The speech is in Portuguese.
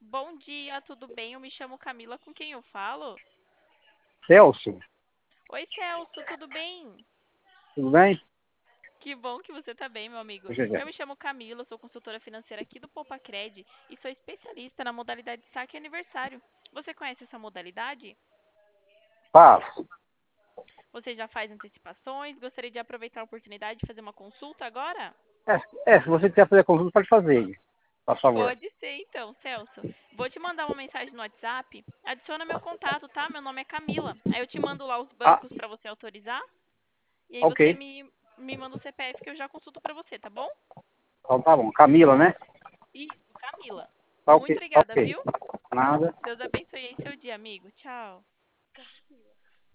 Bom dia, tudo bem? Eu me chamo Camila, com quem eu falo? Celso, Oi, Celso, tudo bem? tudo bem? Que bom que você tá bem, meu amigo. Deixa eu ver. Eu me chamo Camila, sou consultora financeira aqui do Poupacred e sou especialista na modalidade saque aniversário. Você conhece essa modalidade? Faço. Você já faz antecipações? Gostaria de aproveitar a oportunidade de fazer uma consulta agora? Se você quiser fazer consulta, pode fazer, por favor. Pode ser, então, Celso. Vou te mandar uma mensagem no WhatsApp. Adiciona meu contato, tá? Meu nome é Camila. Aí eu te mando lá os Ah, bancos para você autorizar. E aí ok. você me manda o CPF que eu já consulto pra você, tá bom? Então tá bom. Camila, né? Isso, Camila. Tá ok, Muito tá obrigada, ok. viu? Nada. Deus abençoe aí seu dia, amigo. Tchau.